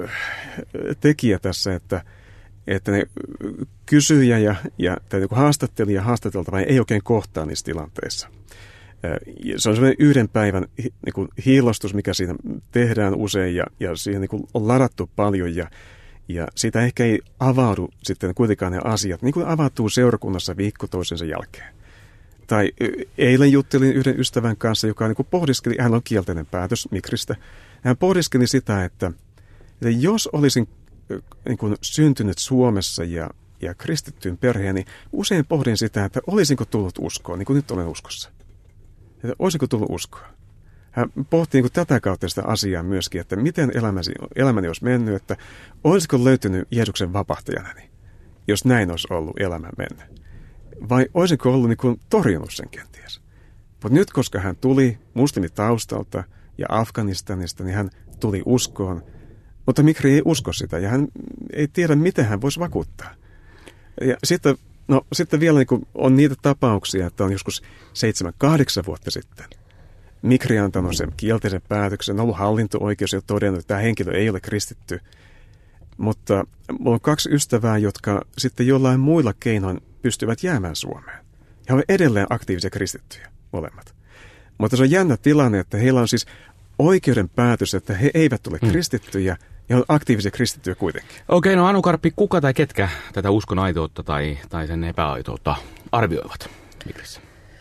tekijä tässä, että ne kysyjä ja niin kuin haastattelija ja haastateltava ei oikein kohtaa niissä tilanteissa. Se on sellainen yhden päivän niin kuin hiillostus, mikä siinä tehdään usein ja siihen niin kuin on ladattu paljon ja siitä ehkä ei avaudu sitten kuitenkaan ne asiat, niin kuin avautuu seurakunnassa viikko toisensa jälkeen. Tai eilen juttelin yhden ystävän kanssa, joka niin kuin pohdiskeli, hän on kielteinen päätös Mikristä. Hän pohdiskeli sitä, että jos olisin niin kuin syntynyt Suomessa ja kristittyyn perheen, niin usein pohdin sitä, että olisinko tullut uskoon, niin kuin nyt olen uskossa. Että olisinko tullut uskoa. Hän pohti niin kuin tätä kautta sitä asiaa myöskin, että miten elämäni olisi mennyt, että olisiko löytynyt Jeesuksen vapahtajanani, jos näin olisi ollut elämä mennyt. Vai olisinko ollut niin kuin torjunut sen kenties. Mutta nyt, koska hän tuli muslimitaustalta ja Afganistanista, niin hän tuli uskoon. Mutta Mikri ei usko sitä ja hän ei tiedä, miten hän voisi vakuuttaa. Ja sitten vielä niin kuin on niitä tapauksia, että on joskus 7-8 vuotta sitten Mikri on antanut sen kielteisen päätöksen, on ollut hallinto-oikeus ja todennut, että tämä henkilö ei ole kristitty. Mutta minulla on 2 ystävää, jotka sitten jollain muilla keinoin pystyvät jäämään Suomeen. He ovat edelleen aktiivisia kristittyjä, molemmat. Mutta se on jännä tilanne, että heillä on siis oikeuden päätös, että he eivät ole kristittyjä ja on aktiivisia kristittyjä kuitenkin. Okei, no Anu Karppi, kuka tai ketkä tätä uskon aitoutta tai sen epäaitoutta arvioivat Mikrissä?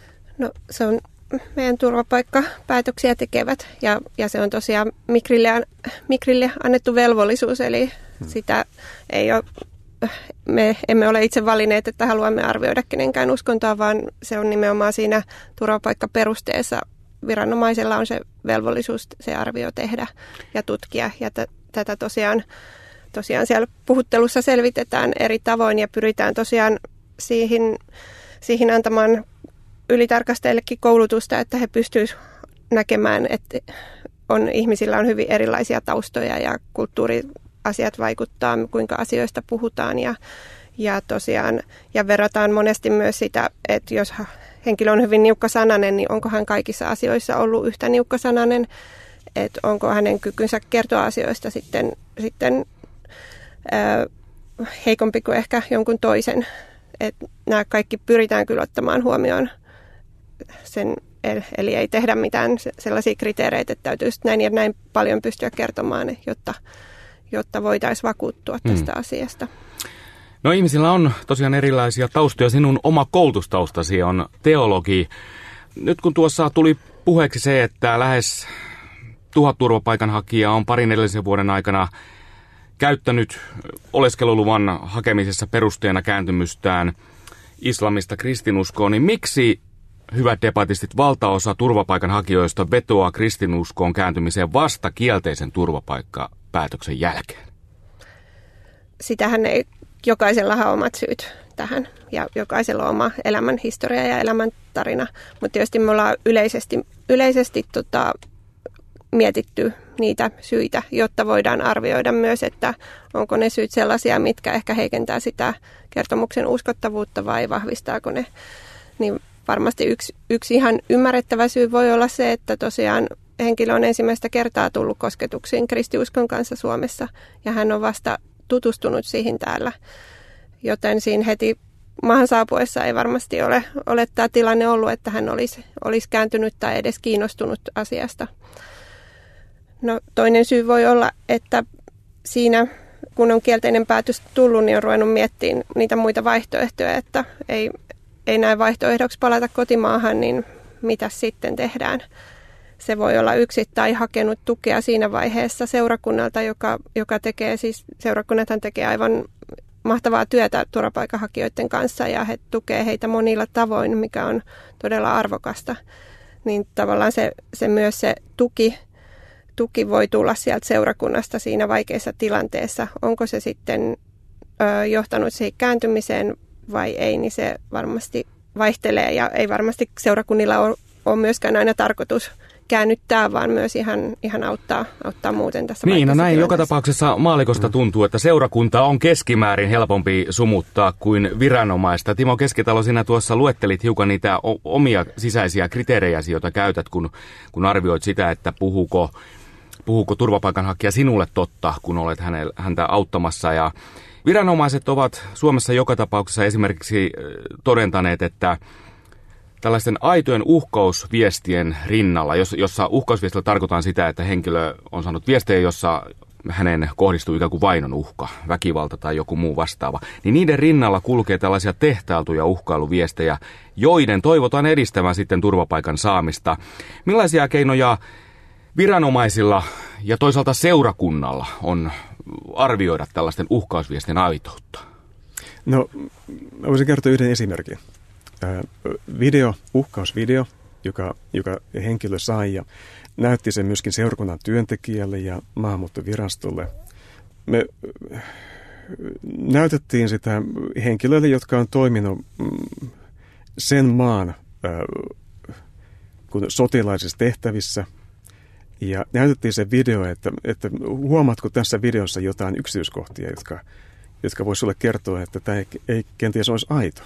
No se on meidän turvapaikkapäätöksiä tekevät ja se on tosiaan Mikrille annettu velvollisuus, eli sitä ei ole, me emme ole itse valinneet, että haluamme arvioida kenenkään uskontoa, vaan se on nimenomaan siinä turvapaikkaperusteessa. Viranomaisella on se velvollisuus se arvio tehdä ja tutkia ja tätä tosiaan siellä puhuttelussa selvitetään eri tavoin ja pyritään tosiaan siihen antamaan ylitarkastajillekin koulutusta, että he pystyisivät näkemään, että ihmisillä on hyvin erilaisia taustoja ja kulttuuriasiat vaikuttaa, kuinka asioista puhutaan ja tosiaan ja verrataan monesti myös sitä, että jos henkilö on hyvin niukkasanainen, niin onko hän kaikissa asioissa ollut yhtä niukkasanainen, että onko hänen kykynsä kertoa asioista sitten heikompi kuin ehkä jonkun toisen. Että nämä kaikki pyritään kyllä ottamaan huomioon sen, eli ei tehdä mitään sellaisia kriteereitä, että täytyy näin ja näin paljon pystyä kertomaan, jotta voitaisiin vakuuttua tästä asiasta. No ihmisillä on tosiaan erilaisia taustoja. Sinun oma koulutustaustasi on teologi. Nyt kun tuossa tuli puheeksi se, että lähes 1000 turvapaikanhakijaa on parin edellisen vuoden aikana käyttänyt oleskeluluvan hakemisessa perusteena kääntymystään islamista kristinuskoon, niin miksi, hyvät debatistit, valtaosa turvapaikanhakijoista vetoaa kristinuskoon kääntymiseen vasta kielteisen turvapaikkapäätöksen jälkeen? Sitähän ei, jokaisellahan on omat syyt tähän ja jokaisella on oma elämän historia ja elämäntarina, mutta tietysti me ollaan yleisesti mietitty niitä syitä, jotta voidaan arvioida myös, että onko ne syyt sellaisia, mitkä ehkä heikentää sitä kertomuksen uskottavuutta vai vahvistaako ne. Niin varmasti yksi ihan ymmärrettävä syy voi olla se, että tosiaan henkilö on ensimmäistä kertaa tullut kosketuksiin kristiuskon kanssa Suomessa ja hän on vasta tutustunut siihen täällä, joten siinä heti maahan saapuessa ei varmasti ole tämä tilanne ollut, että hän olisi kääntynyt tai edes kiinnostunut asiasta. No, toinen syy voi olla, että siinä kun on kielteinen päätös tullut, niin on ruvennut miettimään niitä muita vaihtoehtoja, että ei näin vaihtoehdoksi palata kotimaahan, niin mitä sitten tehdään. Se voi olla yksi tai hakenut tukea siinä vaiheessa seurakunnalta, joka tekee, siis seurakunnathan tekee aivan mahtavaa työtä turvapaikanhakijoiden kanssa ja he tukee heitä monilla tavoin, mikä on todella arvokasta. Niin tavallaan se myös se tuki voi tulla sieltä seurakunnasta siinä vaikeassa tilanteessa. Onko se sitten johtanut siihen kääntymiseen vai ei, niin se varmasti vaihtelee ja ei varmasti seurakunnilla ole myöskään aina tarkoitus käännyttää, vaan myös ihan auttaa muuten tässä. Niin, no näin joka tapauksessa maallikosta tuntuu, että seurakunta on keskimäärin helpompi sumuttaa kuin viranomaista. Timo Keskitalo, sinä tuossa luettelit hiukan niitä omia sisäisiä kriteerejäsi, joita käytät, kun arvioit sitä, että puhuuko turvapaikanhakija sinulle totta, kun olet häntä auttamassa. Ja viranomaiset ovat Suomessa joka tapauksessa esimerkiksi todentaneet, että tällaisten aitojen uhkausviestien rinnalla, jossa uhkausviestillä tarkoitan sitä, että henkilö on saanut viestejä, jossa hänen kohdistuu ikään kuin vainon uhka, väkivalta tai joku muu vastaava, niin niiden rinnalla kulkee tällaisia tehtailtuja uhkailuviestejä, joiden toivotaan edistävän sitten turvapaikan saamista. Millaisia keinoja viranomaisilla ja toisaalta seurakunnalla on arvioida tällaisten uhkausviestien aitoutta? No, voisin kertoa yhden esimerkin. Uhkausvideo, joka henkilö sai ja näytti sen myöskin seurakunnan työntekijälle ja maahanmuuttovirastolle. Me näytettiin sitä henkilöille, jotka on toiminut sen maan sotilaisissa tehtävissä. Ja näytettiin se video, että huomaatko tässä videossa jotain yksityiskohtia, jotka voisi sulle kertoa, että tämä ei kenties olisi aito.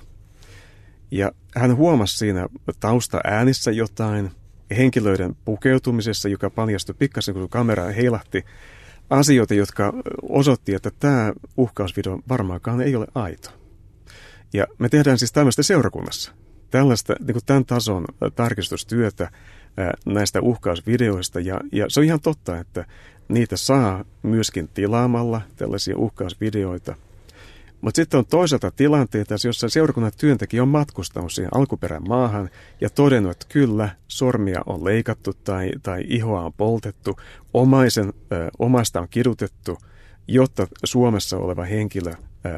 Ja hän huomasi siinä taustaäänissä jotain, henkilöiden pukeutumisessa, joka paljastui pikkasen, kun kamera heilahti, asioita, jotka osoitti, että tämä uhkausvideo varmaankaan ei ole aito. Ja me tehdään siis tämmöistä seurakunnassa, tällaista niin kuin tämän tason tarkistustyötä näistä uhkausvideoista. Ja se on ihan totta, että niitä saa myöskin tilaamalla tällaisia uhkausvideoita. Mutta sitten on toisaalta tilanteita, jossa seurakunnan työntekijä on matkustanut siihen alkuperän maahan ja todennut, että kyllä, sormia on leikattu tai ihoa on poltettu, omasta on kidutettu, jotta Suomessa oleva henkilö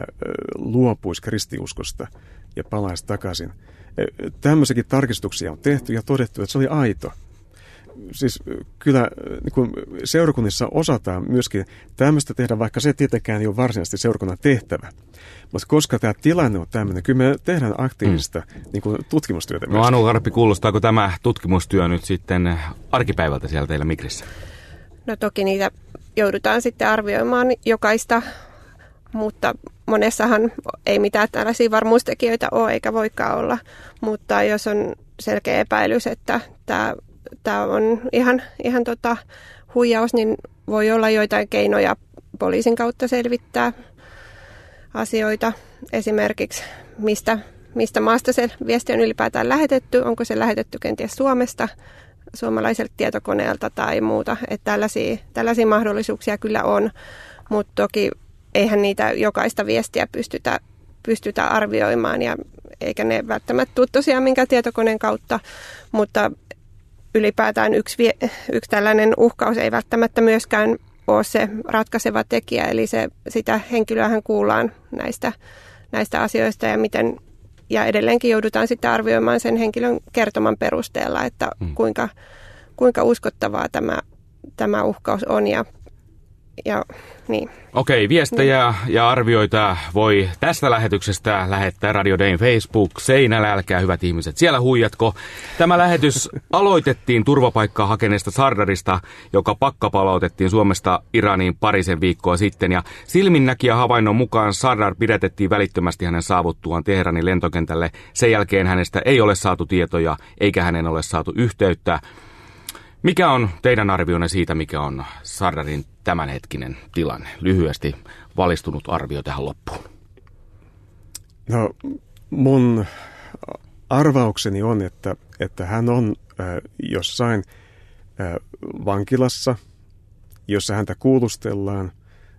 luopuisi kristiuskosta ja palaisi takaisin. Tämmöisiäkin tarkistuksia on tehty ja todettu, että se oli aito. Siis kyllä niin kuin seurakunnissa osataan myöskin tämmöistä tehdä, vaikka se tietenkään ei ole varsinaisesti seurakunnan tehtävä. Mutta koska tämä tilanne on tämmöinen, kyllä me tehdään aktiivista niin kuin tutkimustyötä. No Anu Karppi, kuulostaako tämä tutkimustyö nyt sitten arkipäivältä siellä teillä Migrissä? No toki niitä joudutaan sitten arvioimaan jokaista, mutta monessahan ei mitään tällaisia varmuustekijöitä ole eikä voikaan olla. Mutta jos on selkeä epäilys, että tämä on ihan huijaus, niin voi olla joitain keinoja poliisin kautta selvittää asioita. Esimerkiksi mistä maasta se viesti on ylipäätään lähetetty, onko se lähetetty kenties Suomesta, suomalaiselta tietokoneelta tai muuta. Että tällaisia mahdollisuuksia kyllä on, mutta toki eihän niitä jokaista viestiä pystytä arvioimaan ja eikä ne välttämättä tule tosiaan minkään tietokoneen kautta, mutta ylipäätään yksi tällainen uhkaus ei välttämättä myöskään ole se ratkaiseva tekijä, eli sitä henkilöähän kuullaan näistä asioista ja edelleenkin joudutaan sitten arvioimaan sen henkilön kertoman perusteella, että kuinka uskottavaa tämä uhkaus on ja niin. Okei, viestejä ja arvioita voi tästä lähetyksestä lähettää Radio Dayn Facebook-seinällä. Älkää hyvät ihmiset, siellä huijatko. Tämä lähetys aloitettiin turvapaikkaa hakeneesta Sardarista, joka pakkapalautettiin Suomesta Iraniin parisen viikkoa sitten. Ja silminnäkijä havainnon mukaan Sardar pidätettiin välittömästi hänen saavuttuaan Teheranin lentokentälle. Sen jälkeen hänestä ei ole saatu tietoja eikä hänen ole saatu yhteyttä. Mikä on teidän arvionne siitä, mikä on Sardarin tämänhetkinen tilanne? Lyhyesti valistunut arvio tähän loppuun. No, mun arvaukseni on, että hän on jossain vankilassa, jossa häntä kuulustellaan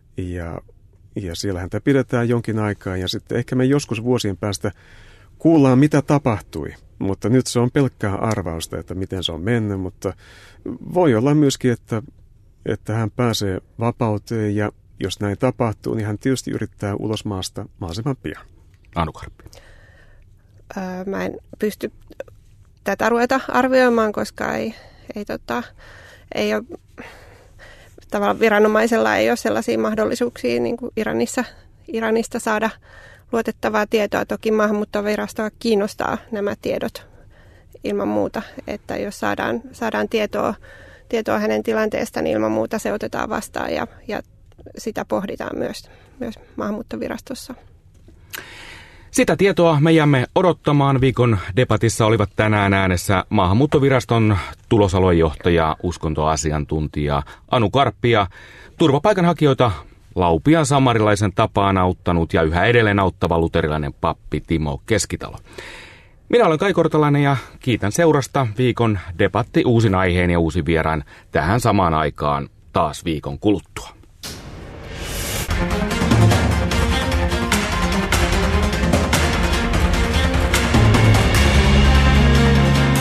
ja siellä häntä pidetään jonkin aikaa ja sitten ehkä me joskus vuosien päästä kuullaan, mitä tapahtui. Mutta nyt se on pelkkää arvausta, että miten se on mennyt, mutta voi olla myöskin, että hän pääsee vapauteen ja jos näin tapahtuu, niin hän tietysti yrittää ulos maasta mahdollisimman pian. Anu Karppi. Mä en pysty tätä ruveta arvioimaan, koska ei ole, tavallaan viranomaisella ei ole sellaisia mahdollisuuksia niin kuin Iranista saada luotettavaa tietoa. Toki maahanmuuttovirastoa kiinnostaa nämä tiedot ilman muuta, että jos saadaan tietoa hänen tilanteestaan, niin ilman muuta se otetaan vastaan ja sitä pohditaan myös maahanmuuttovirastossa. Sitä tietoa me jäämme odottamaan. Viikon debatissa olivat tänään äänessä maahanmuuttoviraston tulosaluejohtaja, uskontoasiantuntija Anu Karppi ja turvapaikanhakijoita Laupian samarilaisen tapaan auttanut ja yhä edelleen auttava luterilainen pappi Timo Keskitalo. Minä olen Kai Kortalainen ja kiitän seurasta. Viikon debatti uusin aiheen ja uusi vieraan tähän samaan aikaan taas viikon kuluttua.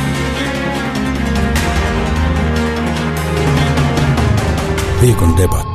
Viikon debatti.